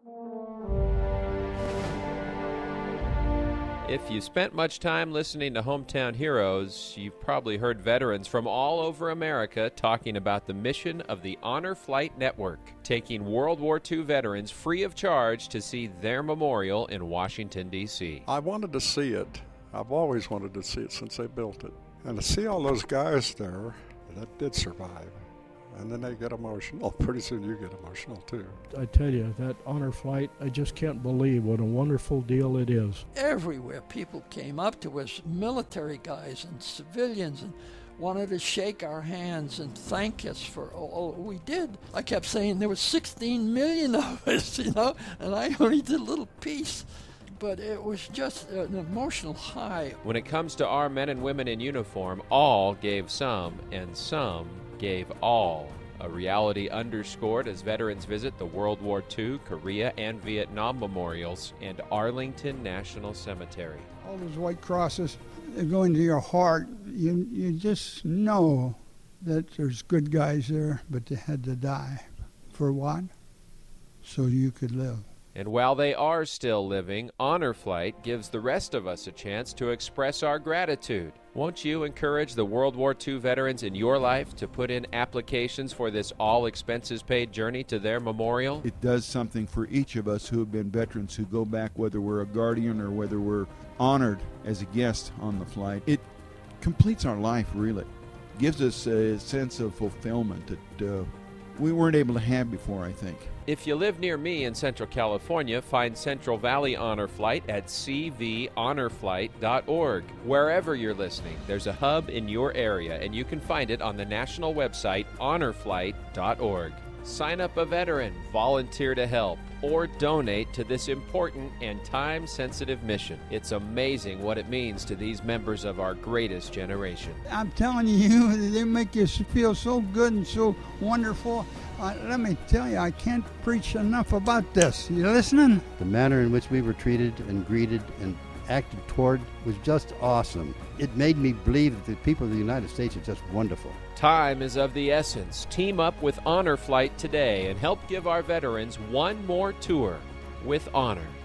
If you spent much time listening to Hometown Heroes, you've probably heard veterans from all over America talking about the mission of the Honor Flight Network, taking World War Two veterans free of charge to see their memorial in Washington, D C I wanted to see it. I've always wanted to see it since they built it. And to see all those guys there that did survive, and then they get emotional. Pretty soon you get emotional too. I tell you, that honor flight, I just can't believe what a wonderful deal it is. Everywhere people came up to us, military guys and civilians, and wanted to shake our hands and thank us for all we did. I kept saying there were sixteen million of us, you know, and I only did a little piece. But it was just an emotional high. When it comes to our men and women in uniform, all gave some, and some gave all. A reality underscored as veterans visit the World War Two, Korea, and Vietnam memorials and Arlington National Cemetery. All those white crosses, they go into your heart. You, you just know that there's good guys there, but they had to die. For what? So you could live. And while they are still living, Honor Flight gives the rest of us a chance to express our gratitude. Won't you encourage the World War Two veterans in your life to put in applications for this all-expenses-paid journey to their memorial? It does something for each of us who have been veterans who go back, whether we're a guardian or whether we're honored as a guest on the flight. It completes our life, really. Gives us a sense of fulfillment that uh, we weren't able to have before, I think. If you live near me in Central California, find Central Valley Honor Flight at c v honor flight dot org. Wherever you're listening, there's a hub in your area, and you can find it on the national website honor flight dot org. Sign up a veteran, volunteer to help, or donate to this important and time-sensitive mission. It's amazing what it means to these members of our greatest generation. I'm telling you, they make you feel so good and so wonderful. Uh, let me tell you, I can't preach enough about this. You listening? The manner in which we were treated and greeted and acted toward was just awesome. It made me believe that the people of the United States are just wonderful. Time is of the essence. Team up with Honor Flight today and help give our veterans one more tour with honor.